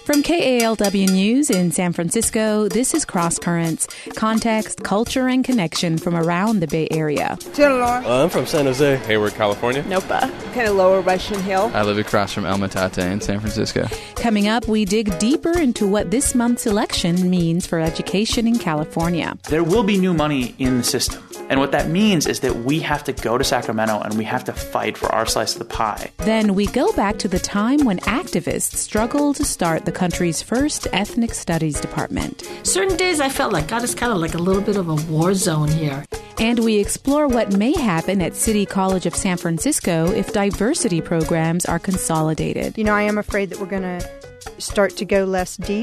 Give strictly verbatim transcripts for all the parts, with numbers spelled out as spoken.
From K A L W News in San Francisco, this is Cross Currents, context, culture, and connection from around the Bay Area. Uh, I'm from San Jose. Hayward, California. Nopa. Kind of lower Russian Hill. I live across from El Metate in San Francisco. Coming up, we dig deeper into what this month's election means for education in California. There will be new money in the system. And what that means is that we have to go to Sacramento and we have to fight for our slice of the pie. Then we go back to the time when activists struggled to start the country's first ethnic studies department. Certain days I felt like God is kind of like a little bit of a war zone here. And we explore what may happen at City College of San Francisco if diversity programs are consolidated. You know, I am afraid that we're going to start to go less deep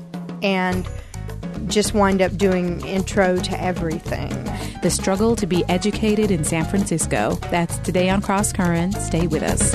and just wind up doing intro to everything. The struggle to be educated in San Francisco. That's today on Cross Currents. Stay with us.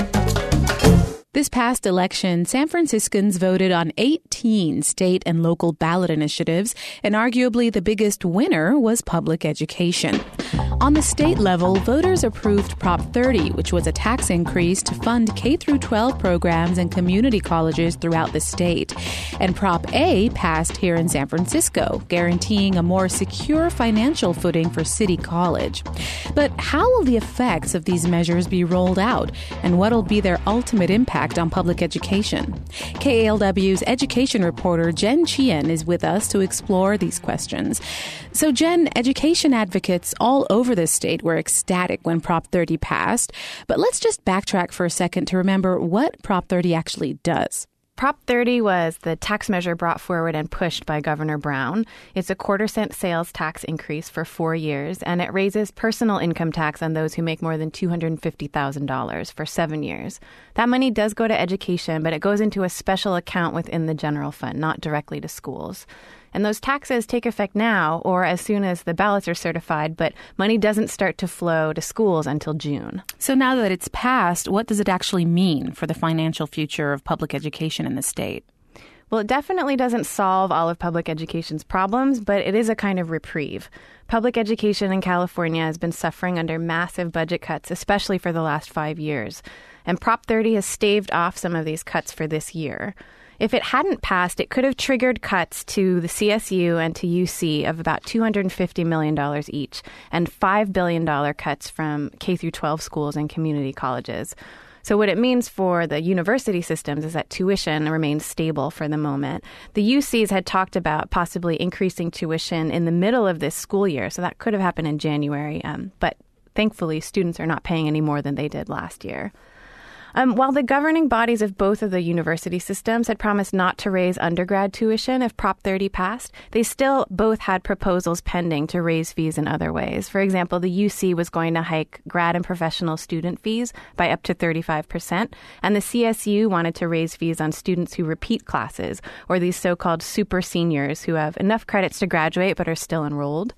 This past election, San Franciscans voted on eighteen state and local ballot initiatives, and arguably the biggest winner was public education. On the state level, voters approved Prop thirty, which was a tax increase to fund K through twelve programs and community colleges throughout the state. And Prop A passed here in San Francisco, guaranteeing a more secure financial footing for City College. But how will the effects of these measures be rolled out, and what will be their ultimate impact on public education? K A L W's education reporter Jen Chien is with us to explore these questions. So Jen, education advocates all over the state were ecstatic when Prop thirty passed, but let's just backtrack for a second to remember what Prop thirty actually does. Prop thirty was the tax measure brought forward and pushed by Governor Brown. It's a quarter cent sales tax increase for four years, and it raises personal income tax on those who make more than two hundred fifty thousand dollars for seven years. That money does go to education, but it goes into a special account within the general fund, not directly to schools. And those taxes take effect now or as soon as the ballots are certified, but money doesn't start to flow to schools until June. So now that it's passed, what does it actually mean for the financial future of public education in the state? Well, it definitely doesn't solve all of public education's problems, but it is a kind of reprieve. Public education in California has been suffering under massive budget cuts, especially for the last five years. And Prop thirty has staved off some of these cuts for this year. If it hadn't passed, it could have triggered cuts to the C S U and to U C of about two hundred fifty million dollars each, and five billion dollars cuts from K through twelve schools and community colleges. So what it means for the university systems is that tuition remains stable for the moment. The U Cs had talked about possibly increasing tuition in the middle of this school year, so that could have happened in January. Um, but thankfully, students are not paying any more than they did last year. Um, while the governing bodies of both of the university systems had promised not to raise undergrad tuition if Prop thirty passed, they still both had proposals pending to raise fees in other ways. For example, the U C was going to hike grad and professional student fees by up to thirty-five percent, and the C S U wanted to raise fees on students who repeat classes, or these so-called super seniors who have enough credits to graduate but are still enrolled.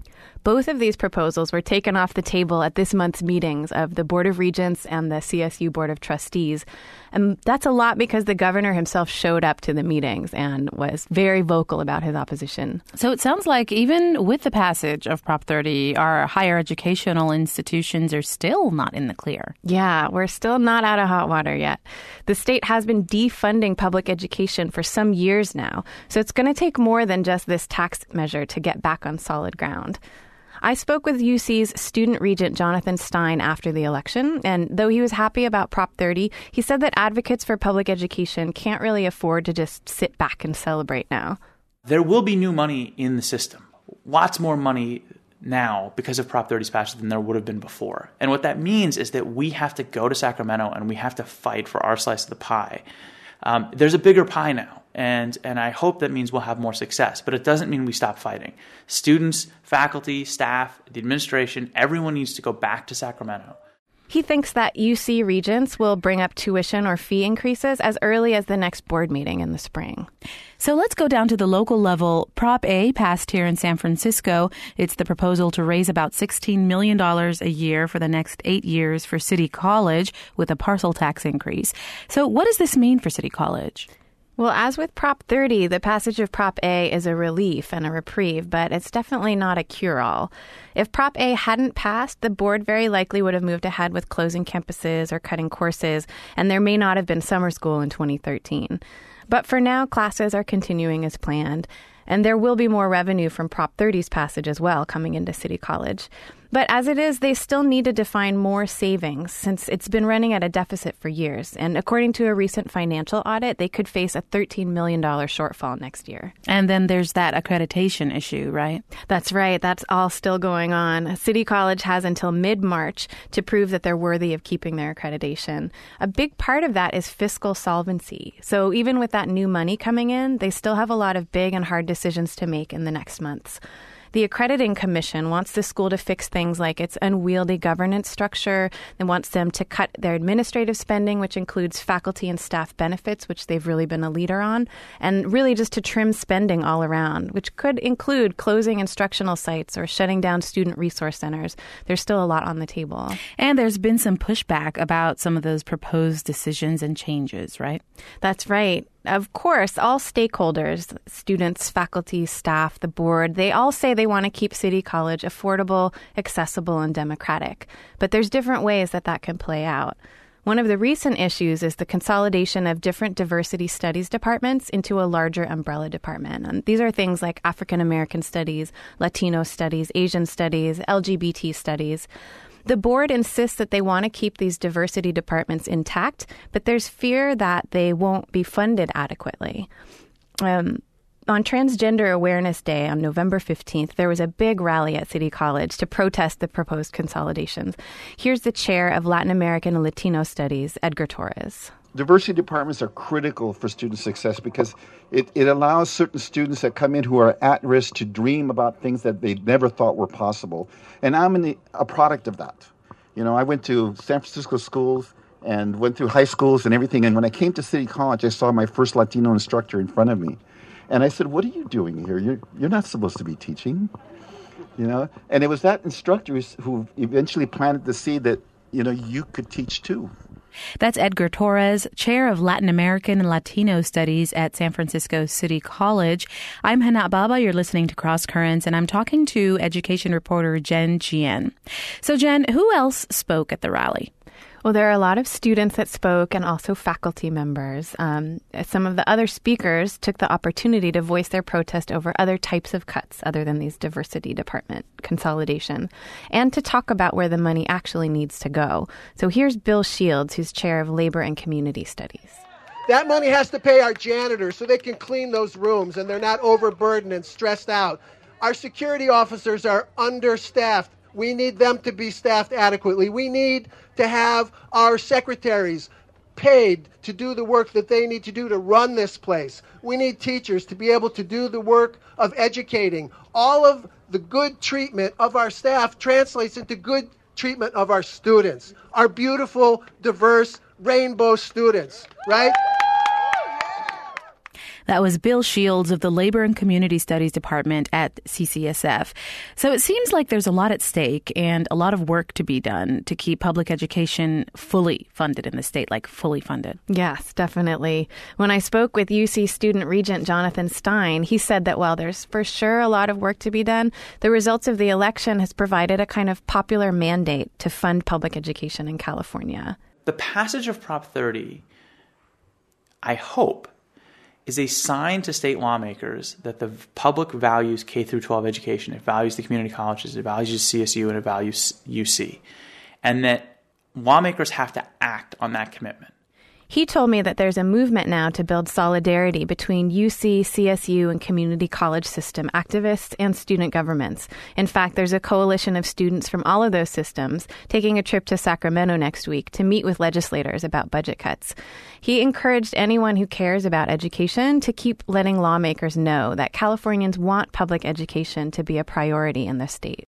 Both of these proposals were taken off the table at this month's meetings of the Board of Regents and the C S U Board of Trustees. And that's a lot because the governor himself showed up to the meetings and was very vocal about his opposition. So it sounds like even with the passage of Prop thirty, our higher educational institutions are still not in the clear. Yeah, we're still not out of hot water yet. The state has been defunding public education for some years now, so it's going to take more than just this tax measure to get back on solid ground. I spoke with U C's student regent Jonathan Stein after the election, and though he was happy about Prop thirty, he said that advocates for public education can't really afford to just sit back and celebrate now. There will be new money in the system. Lots more money now because of Prop thirty's passage than there would have been before. And what that means is that we have to go to Sacramento and we have to fight for our slice of the pie. Um, there's a bigger pie now, and, and I hope that means we'll have more success, but it doesn't mean we stop fighting. Students, faculty, staff, the administration, everyone needs to go back to Sacramento. He thinks that U C regents will bring up tuition or fee increases as early as the next board meeting in the spring. So let's go down to the local level. Prop A passed here in San Francisco. It's the proposal to raise about sixteen million dollars a year for the next eight years for City College with a parcel tax increase. So what does this mean for City College? Well, as with Prop thirty, the passage of Prop A is a relief and a reprieve, but it's definitely not a cure-all. If Prop A hadn't passed, the board very likely would have moved ahead with closing campuses or cutting courses, and there may not have been summer school in twenty thirteen. But for now, classes are continuing as planned. And there will be more revenue from Prop thirty's passage as well coming into City College. But as it is, they still need to define more savings since it's been running at a deficit for years. And according to a recent financial audit, they could face a thirteen million dollars shortfall next year. And then there's that accreditation issue, right? That's right. That's all still going on. City College has until mid-March to prove that they're worthy of keeping their accreditation. A big part of that is fiscal solvency. So even with that new money coming in, they still have a lot of big and hard decisions to make in the next months. The Accrediting Commission wants the school to fix things like its unwieldy governance structure. It wants them to cut their administrative spending, which includes faculty and staff benefits, which they've really been a leader on, and really just to trim spending all around, which could include closing instructional sites or shutting down student resource centers. There's still a lot on the table. And there's been some pushback about some of those proposed decisions and changes, right? That's right. Of course, all stakeholders, students, faculty, staff, the board, they all say they want to keep City College affordable, accessible, and democratic. But there's different ways that that can play out. One of the recent issues is the consolidation of different diversity studies departments into a larger umbrella department. And these are things like African American studies, Latino studies, Asian studies, L G B T studies. The board insists that they want to keep these diversity departments intact, but there's fear that they won't be funded adequately. Um, on Transgender Awareness Day on November fifteenth, there was a big rally at City College to protest the proposed consolidations. Here's the chair of Latin American and Latino Studies, Edgar Torres. Diversity departments are critical for student success because it, it allows certain students that come in who are at risk to dream about things that they never thought were possible. And I'm in the, a product of that. You know, I went to San Francisco schools and went through high schools and everything. And when I came to City College, I saw my first Latino instructor in front of me. And I said, "What are you doing here? You're, you're not supposed to be teaching." You know, and it was that instructor who eventually planted the seed that, you know, you could teach too. That's Edgar Torres, chair of Latin American and Latino Studies at San Francisco City College. I'm Hanat Baba. You're listening to Cross Currents, and I'm talking to education reporter Jen Chien. So, Jen, who else spoke at the rally? Well, there are a lot of students that spoke and also faculty members. Um, some of the other speakers took the opportunity to voice their protest over other types of cuts other than these diversity department consolidation and to talk about where the money actually needs to go. So here's Bill Shields, who's chair of Labor and Community Studies. That money has to pay our janitors so they can clean those rooms and they're not overburdened and stressed out. Our security officers are understaffed. We need them to be staffed adequately. We need to have our secretaries paid to do the work that they need to do to run this place. We need teachers to be able to do the work of educating. All of the good treatment of our staff translates into good treatment of our students, our beautiful, diverse, rainbow students, right? That was Bill Shields of the Labor and Community Studies Department at C C S F. So it seems like there's a lot at stake and a lot of work to be done to keep public education fully funded in the state, like fully funded. Yes, definitely. When I spoke with U C student regent Jonathan Stein, he said that while there's for sure a lot of work to be done, the results of the election has provided a kind of popular mandate to fund public education in California. The passage of Prop thirty, I hope, is a sign to state lawmakers that the public values K through twelve education. It values the community colleges, it values C S U, and it values U C. And that lawmakers have to act on that commitment. He told me that there's a movement now to build solidarity between U C, C S U, and community college system activists and student governments. In fact, there's a coalition of students from all of those systems taking a trip to Sacramento next week to meet with legislators about budget cuts. He encouraged anyone who cares about education to keep letting lawmakers know that Californians want public education to be a priority in the state.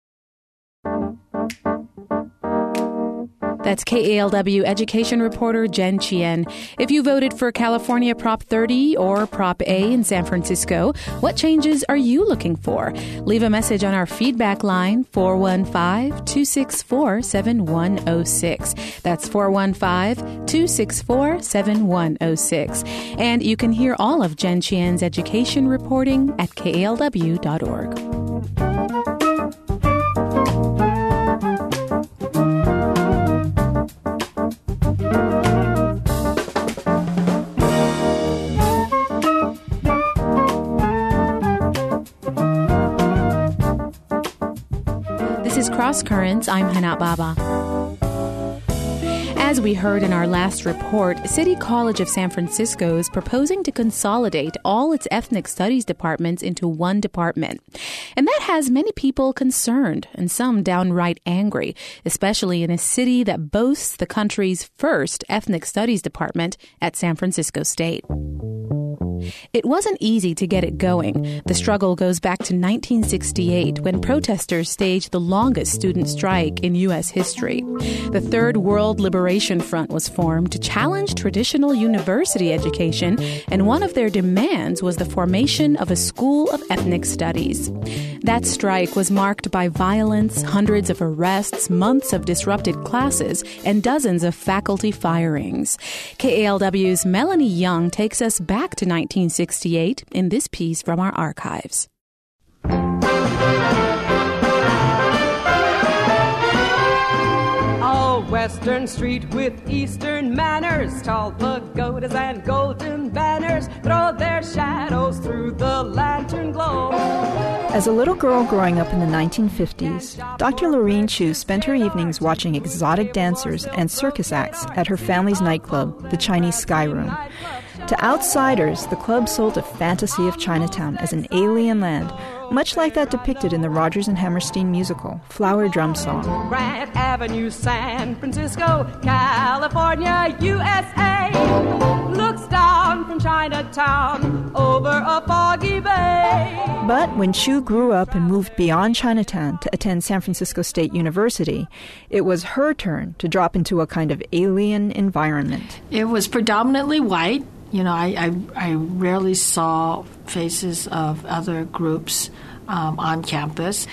That's K A L W education reporter Jen Chien. If you voted for California Prop thirty or Prop A in San Francisco, what changes are you looking for? Leave a message on our feedback line, four one five, two six four, seven one zero six. That's four one five, two six four, seven one zero six. And you can hear all of Jen Chien's education reporting at K A L W dot org. Cross Currents, I'm Hana Baba. As we heard in our last report, City College of San Francisco is proposing to consolidate all its ethnic studies departments into one department. And that has many people concerned and some downright angry, especially in a city that boasts the country's first ethnic studies department at San Francisco State. It wasn't easy to get it going. The struggle goes back to nineteen sixty-eight, when protesters staged the longest student strike in U S history. The Third World Liberation Front was formed to challenge traditional university education, and one of their demands was the formation of a school of ethnic studies. That strike was marked by violence, hundreds of arrests, months of disrupted classes, and dozens of faculty firings. K A L W's Melanie Young takes us back to nineteen sixty-eight in this piece from our archives. All Western Street with Eastern manners, tall pagodas and golden banners throw their shadows through the lantern glow. As a little girl growing up in the nineteen fifties, Doctor Lorene Chu spent her evenings watching exotic dancers and circus acts at her family's nightclub, the Chinese Sky Room. To outsiders, the club sold a fantasy of Chinatown as an alien land, much like that depicted in the Rodgers and Hammerstein musical, Flower Drum Song. Grant Avenue, San Francisco, California, U S A, looks down from Chinatown over a foggy bay. But when Chu grew up and moved beyond Chinatown to attend San Francisco State University, it was her turn to drop into a kind of alien environment. It was predominantly white. You know, I, I, I rarely saw faces of other groups um, on campus.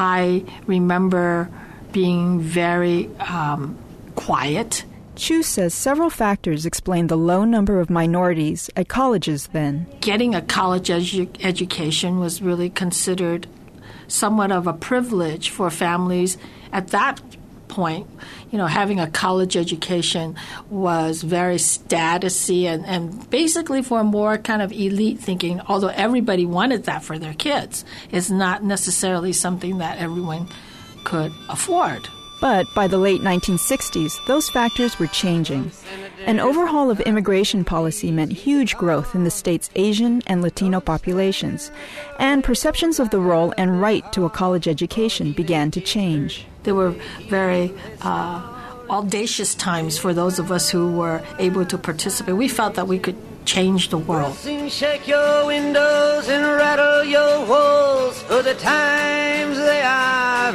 I remember being very um, quiet. Chu says several factors explain the low number of minorities at colleges then. Getting a college edu- education was really considered somewhat of a privilege for families at that point. You know, having a college education was very statusy and, and basically for more kind of elite thinking, although everybody wanted that for their kids. It's not necessarily something that everyone could afford. But by the late nineteen sixties, those factors were changing. An overhaul of immigration policy meant huge growth in the state's Asian and Latino populations, and perceptions of the role and right to a college education began to change. There were very uh, audacious times for those of us who were able to participate. We felt that we could change the world. Sing, shake your windows and rattle your walls, for the times they are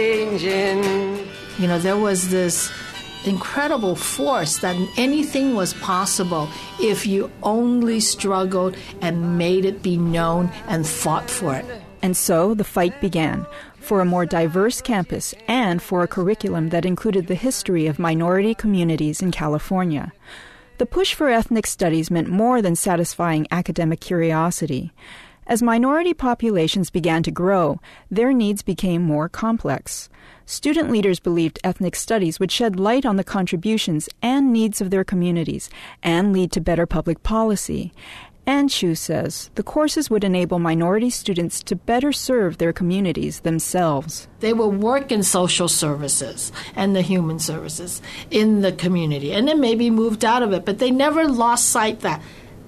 a-changing. You know, there was this incredible force that anything was possible if you only struggled and made it be known and fought for it. And so the fight began for a more diverse campus and for a curriculum that included the history of minority communities in California. The push for ethnic studies meant more than satisfying academic curiosity. As minority populations began to grow, their needs became more complex. Student leaders believed ethnic studies would shed light on the contributions and needs of their communities and lead to better public policy. And Chu says the courses would enable minority students to better serve their communities themselves. They would work in social services and the human services in the community, and then maybe moved out of it, but they never lost sight that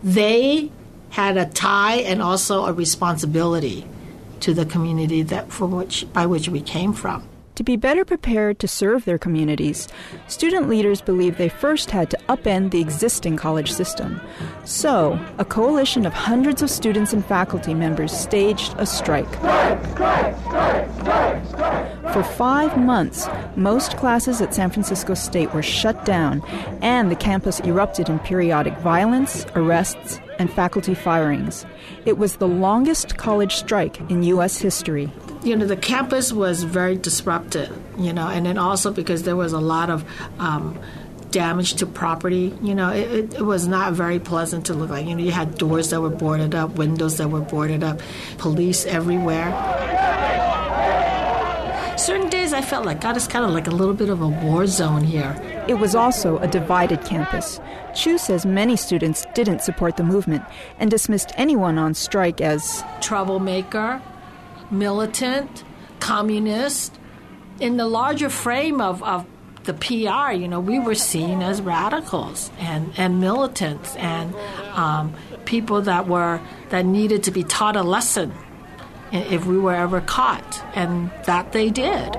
they had a tie and also a responsibility to the community that for which by which we came from. To be better prepared to serve their communities, student leaders believed they first had to upend the existing college system. So, a coalition of hundreds of students and faculty members staged a strike. Strike, strike, strike, strike, strike. For five months, most classes at San Francisco State were shut down, and the campus erupted in periodic violence, arrests, and faculty firings. It was the longest college strike in U S history. You know, the campus was very disrupted, you know, and then also because there was a lot of um, damage to property. You know, it, it, it was not very pleasant to look like. You know, you had doors that were boarded up, windows that were boarded up, police everywhere. Certain days I felt like, God, it's kind of like a little bit of a war zone here. It was also a divided campus. Chu says many students didn't support the movement and dismissed anyone on strike as troublemaker, militant, communist, in the larger frame of, of the P R, you know, we were seen as radicals and, and militants and um, people that were that needed to be taught a lesson if we were ever caught, and that they did.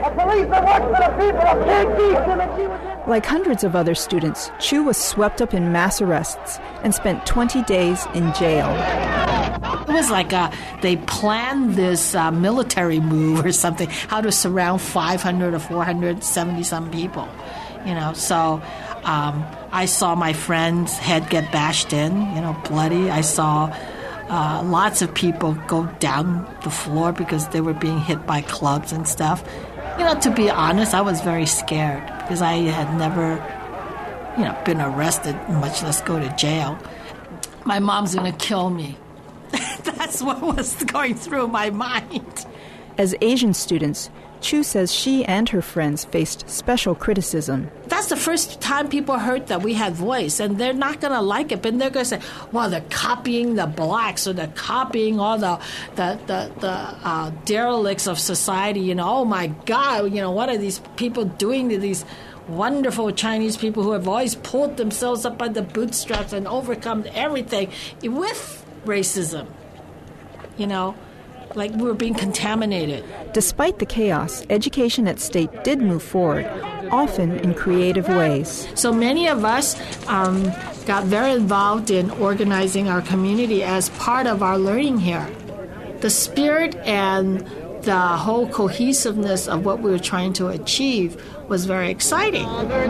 Like hundreds of other students, Chu was swept up in mass arrests and spent twenty days in jail. It was like a, they planned this uh, military move or something, how to surround five hundred or four hundred seventy-some people, you know. So um, I saw my friend's head get bashed in, you know, bloody. I saw uh, lots of people go down the floor because they were being hit by clubs and stuff. You know, to be honest, I was very scared because I had never, you know, been arrested, much less go to jail. My mom's going to kill me. That's what was going through my mind. As Asian students, Chu says she and her friends faced special criticism. That's the first time people heard that we had voice, and they're not going to like it, but they're going to say, well, they're copying the blacks, or they're copying all the the, the, the uh, derelicts of society. You know, oh, my God, you know, what are these people doing to these wonderful Chinese people who have always pulled themselves up by the bootstraps and overcome everything with racism, you know, like we were being contaminated. Despite the chaos, education at State did move forward, often in creative ways. So many of us um, got very involved in organizing our community as part of our learning here. The spirit and the whole cohesiveness of what we were trying to achieve was very exciting.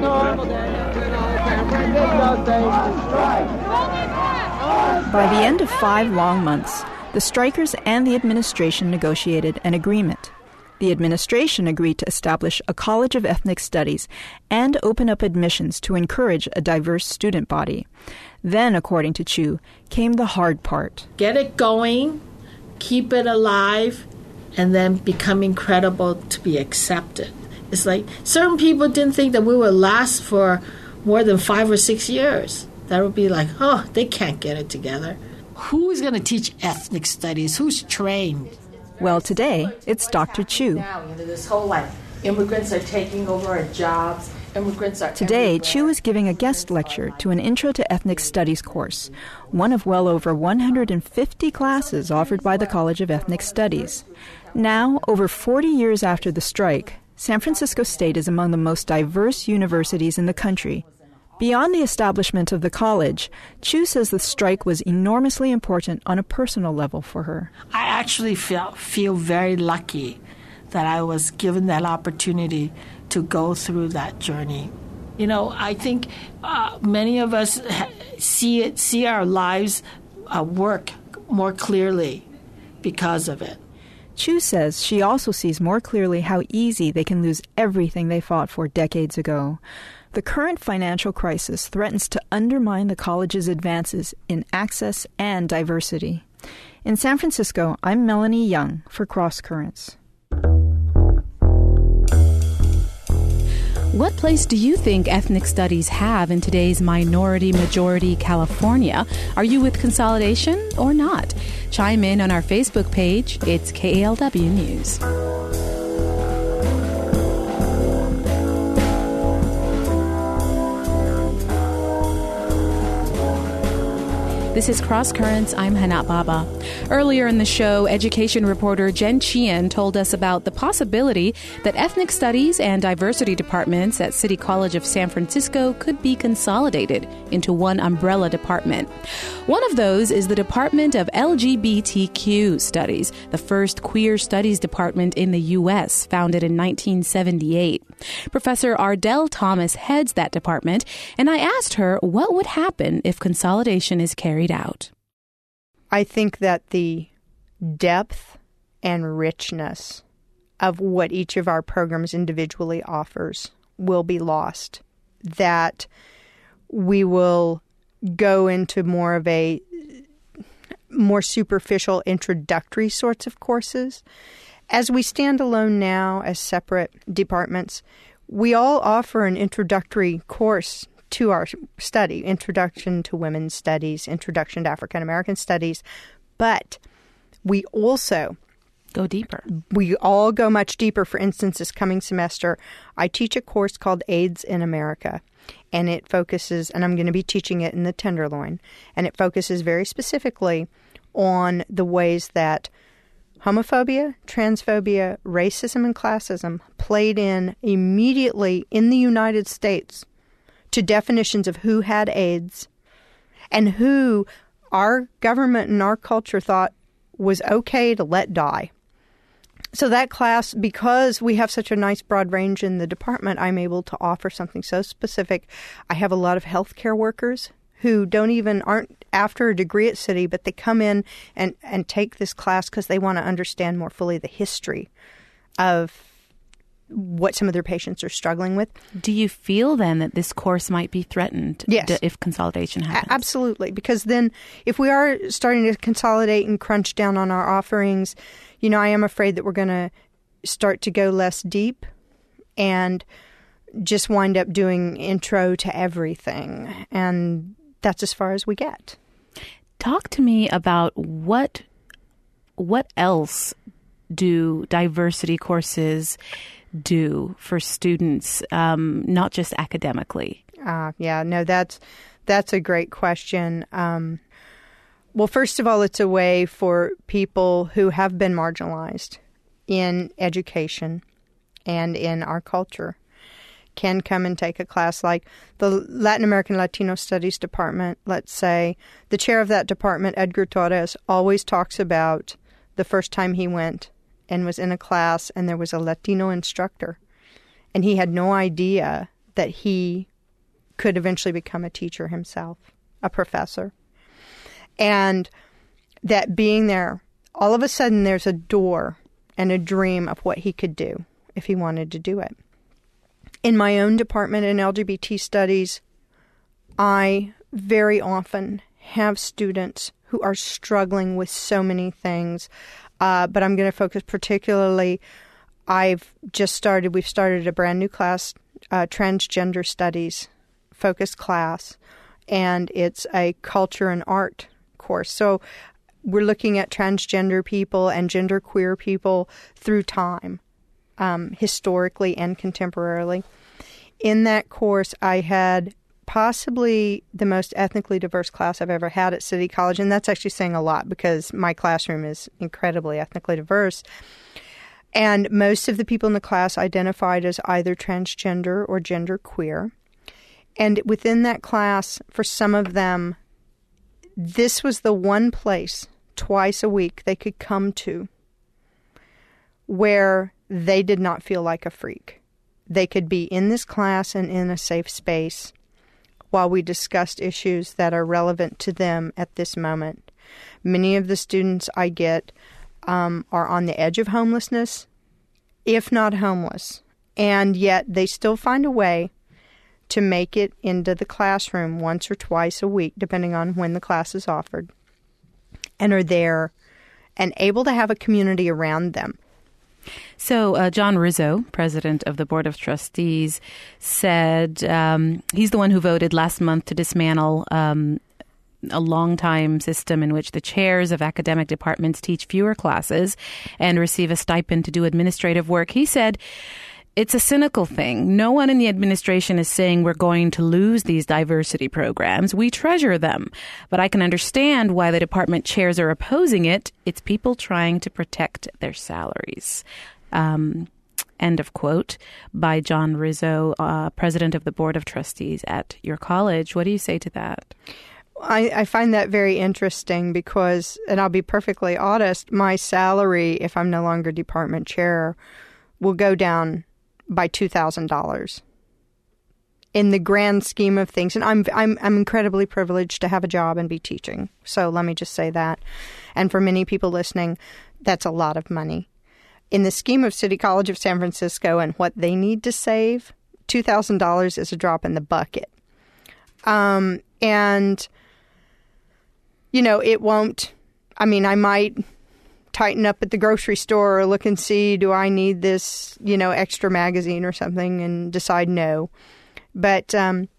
By the end of five long months, the strikers and the administration negotiated an agreement. The administration agreed to establish a College of Ethnic Studies and open up admissions to encourage a diverse student body. Then, according to Chu, came the hard part. Get it going, keep it alive, and then becoming credible to be accepted. It's like certain people didn't think that we would last for more than five or six years. That would be like, oh, they can't get it together. Who's going to teach ethnic studies? Who's trained? Well, today, it's Doctor Chu. Now, you know, this whole like, immigrants are taking over our jobs. Immigrants are Today, everywhere. Chu is giving a guest lecture to an Intro to Ethnic Studies course, one of well over one hundred fifty classes offered by the College of Ethnic Studies. Now, over forty years after the strike, San Francisco State is among the most diverse universities in the country. Beyond the establishment of the college, Chu says the strike was enormously important on a personal level for her. I actually feel, feel very lucky that I was given that opportunity to go through that journey. You know, I think uh, many of us see it, see our lives uh, work more clearly because of it. Chu says she also sees more clearly how easy they can lose everything they fought for decades ago. The current financial crisis threatens to undermine the college's advances in access and diversity. In San Francisco, I'm Melanie Young for Cross Currents. What place do you think ethnic studies have in today's minority-majority California? Are you with consolidation or not? Chime in on our Facebook page. It's K A L W News. This is Cross Currents. I'm Hanat Baba. Earlier in the show, education reporter Jen Chien told us about the possibility that ethnic studies and diversity departments at City College of San Francisco could be consolidated into one umbrella department. One of those is the Department of L G B T Q Studies, the first queer studies department in the U S, founded in nineteen seventy-eight. Professor Ardell Thomas heads that department, and I asked her what would happen if consolidation is carried out. I think that the depth and richness of what each of our programs individually offers will be lost. That we will go into more of a more superficial introductory sorts of courses. As we stand alone now as separate departments, we all offer an introductory course to our study, Introduction to Women's Studies, Introduction to African American Studies, but we also go deeper. We all go much deeper. For instance, this coming semester, I teach a course called AIDS in America, and it focuses, and I'm going to be teaching it in the Tenderloin, and it focuses very specifically on the ways that homophobia, transphobia, racism, and classism played in immediately in the United States to definitions of who had AIDS and who our government and our culture thought was okay to let die. So that class, because we have such a nice broad range in the department, I'm able to offer something so specific. I have a lot of healthcare workers who don't even, aren't after a degree at City, but they come in and, and take this class because they want to understand more fully the history of what some of their patients are struggling with. Do you feel then that this course might be threatened yes. if consolidation happens? A- absolutely. Because then if we are starting to consolidate and crunch down on our offerings, you know, I am afraid that we're going to start to go less deep and just wind up doing intro to everything. And that's as far as we get. Talk to me about what what else do diversity courses do for students, um, not just academically? Uh, yeah, no, that's that's a great question. Um, well, first of all, it's a way for people who have been marginalized in education and in our culture can come and take a class like the Latin American Latino Studies Department, let's say. The chair of that department, Edgar Torres, always talks about the first time he went and was in a class and there was a Latino instructor. And he had no idea that he could eventually become a teacher himself, a professor. And that being there, all of a sudden there's a door and a dream of what he could do if he wanted to do it. In my own department in L G B T studies, I very often have students who are struggling with so many things. Uh, but I'm going to focus particularly, I've just started, we've started a brand new class, uh, transgender studies focused class, and it's a culture and art course. So we're looking at transgender people and genderqueer people through time, um, historically and contemporarily. In that course, I had possibly the most ethnically diverse class I've ever had at City College, and that's actually saying a lot because my classroom is incredibly ethnically diverse. And most of the people in the class identified as either transgender or genderqueer. And within that class, for some of them, this was the one place twice a week they could come to where they did not feel like a freak. They could be in this class and in a safe space while we discussed issues that are relevant to them at this moment. Many of the students I get um, are on the edge of homelessness, if not homeless, and yet they still find a way to make it into the classroom once or twice a week, depending on when the class is offered, and are there and able to have a community around them. So uh, John Rizzo, president of the Board of Trustees, said um, he's the one who voted last month to dismantle um, a long-time system in which the chairs of academic departments teach fewer classes and receive a stipend to do administrative work. He said it's a cynical thing. No one in the administration is saying we're going to lose these diversity programs. We treasure them. But I can understand why the department chairs are opposing it. It's people trying to protect their salaries. Um, end of quote by John Rizzo, uh, president of the Board of Trustees at your college. What do you say to that? I, I find that very interesting because, and I'll be perfectly honest, my salary, if I'm no longer department chair, will go down by two thousand dollars in the grand scheme of things. And I'm, I'm, I'm incredibly privileged to have a job and be teaching. So let me just say that. And for many people listening, that's a lot of money. In the scheme of City College of San Francisco and what they need to save, two thousand dollars is a drop in the bucket. Um, and, you know, it won't, I mean, I might tighten up at the grocery store or look and see, do I need this, you know, extra magazine or something, and decide no. But um,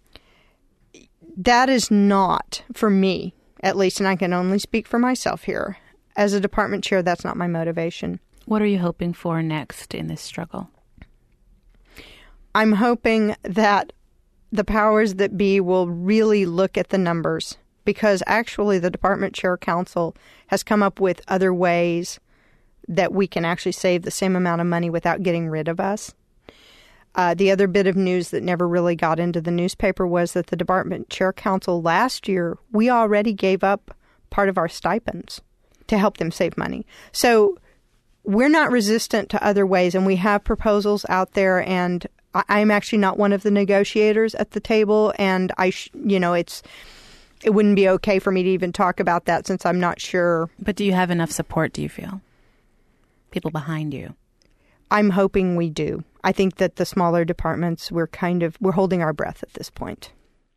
that is not, for me, at least, and I can only speak for myself here, as a department chair, that's not my motivation. What are you hoping for next in this struggle? I'm hoping that the powers that be will really look at the numbers, because actually the Department Chair Council has come up with other ways that we can actually save the same amount of money without getting rid of us. Uh, the other bit of news that never really got into the newspaper was that the Department Chair Council last year, we already gave up part of our stipends to help them save money. So we're not resistant to other ways, and we have proposals out there, and I'm actually not one of the negotiators at the table, and I, sh- you know, it's it wouldn't be okay for me to even talk about that since I'm not sure. But do you have enough support, do you feel? People behind you? I'm hoping we do. I think that the smaller departments, we're kind of, we're holding our breath at this point.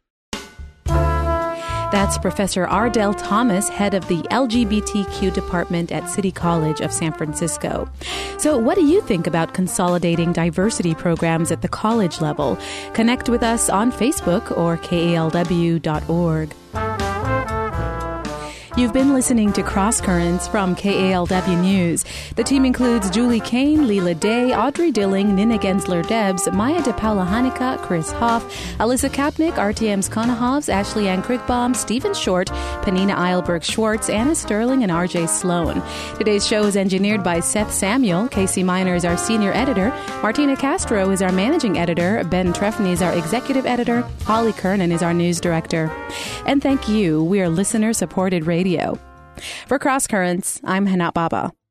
That's Professor Ardell Thomas, head of the L G B T Q department at City College of San Francisco. So what do you think about consolidating diversity programs at the college level? Connect with us on Facebook or K A L W dot org. You've been listening to Cross Currents from K A L W News. The team includes Julie Kane, Leela Day, Audrey Dilling, Nina Gensler-Debs, Maya De Paula Hanika, Chris Hoff, Alyssa Kapnick, R T M's Konahovs, Ashley Ann Krigbaum, Stephen Short, Panina Eilberg-Schwartz, Anna Sterling, and R J Sloan. Today's show is engineered by Seth Samuel. Casey Miner is our senior editor. Martina Castro is our managing editor. Ben Trefny is our executive editor. Holly Kernan is our news director. And thank you. We are listener-supported radio. For Cross Currents, I'm Hanat Baba.